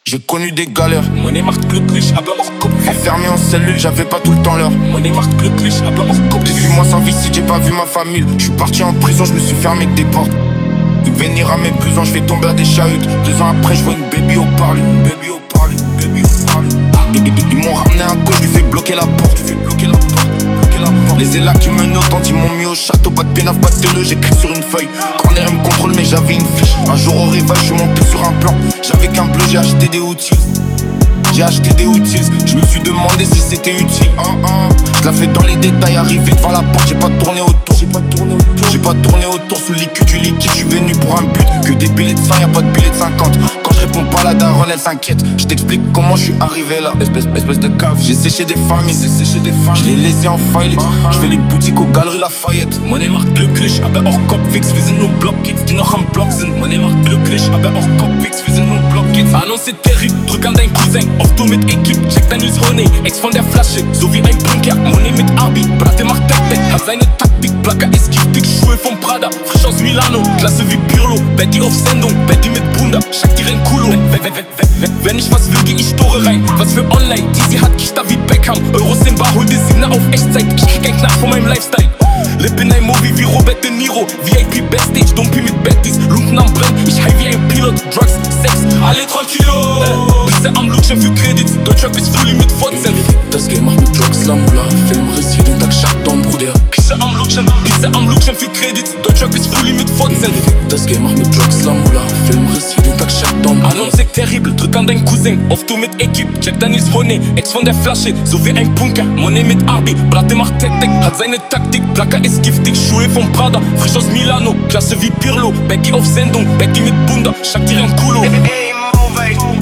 J'ai connu des galères. Money macht glücklich, aber auch Kopf. Enfermé en cellule, j'avais pas tout le temps l'heure. Money macht glücklich, aber auch Kopf. 18 mois sans vie si j'ai pas vu ma famille. Je suis parti en prison, je me suis fermé que des portes. Venir à mes prisons, je vais tomber à des chahutes. 2 ans après, je vois une baby au parler. Baby au parler, baby au parler. Ils m'ont ramené un coach, je lui fais bloquer la porte. Les élats qui me notent, ils m'ont mis au château. Pas de pénaf, pas de télé, j'écris sur une feuille. Corner, ils me contrôle, mais j'avais une fiche. Un jour au réveil, je suis monté sur un plan. J'avais qu'un bleu, j'ai acheté des outils. J'ai acheté des outils, je me suis demandé si c'était utile. Je la fais dans les détails, arrivé devant la porte, j'ai pas tourné autour. J'ai pas tourné autour sous le liquide du liquide, je suis venu pour un but. Que des billets de 100, y'a pas de billets de 50. Quand je réponds pas, la daronne elle s'inquiète. Je t'explique comment je suis arrivé là. Espèce de cave, j'ai séché des familles, je les laissé en faillite. Je fais les boutiques aux galeries Lafayette. Money macht glücklich, aber auch Kopfwix. Wir sind nur Blockkids, die noch am Block sind. Money macht glücklich, aber auch Kopfwix. Wir sind nur Blockkids. Ah non, c'est terrible, drück an dein Cousin. Auto mit Equipe, check dein Nils Honig. Ex von der Flasche, so wie ein Bunker. Money mit Abi, Bratte macht Tek-Tek. Hat seine Taktik, Plaka ist giftig. Schuhe vom Prada, frisch aus Milano. Klasse wie Pirlo, Betty auf Sendung. Betty mit Bunda, Shakira Kulo. Wenn ich was will, geh ich Tore rein. Was für online, Dizzy hat Kista wie Beckham. Euros im Bar, hol die Signe auf Echtzeit. Ich krieg ein Knall von meinem Lifestyle. Lip in ein Movie wie Robert De Niro. VIP Backstage, Dumpi mit Bettys. Lumpen am Brennen, ich high wie ein Pilot. Drugs, Sex, alle tranquilo. Bisse am Lutschen für Kredits. Deutscher bis Fully mit Fotzen. Das Game macht mit Drugs, Lamula. Filmriss, jeden Tag Shutdown, Bruder. Pisse am Lutschen für Kredits. Deutscher bis Fully mit Fotzen. Das Game macht mit Drugs, Lamula. Filmriss, jeden Tag Shutdown, Bruder. Annonce terrible, drück an dein Cousin. Auto mit Equipe, check dein Nils Honig. Ex von der Flasche, so wie ein Bunker. Money mit Abi, Bratte macht Tek-Tek. Hat seine Taktik, Plaka ist giftig. Schuhe vom Prada, frisch aus Milano. Klasse wie Pirlo, Betty auf Sendung. Betty mit Bunda, Shakira Kulo. Hey, move,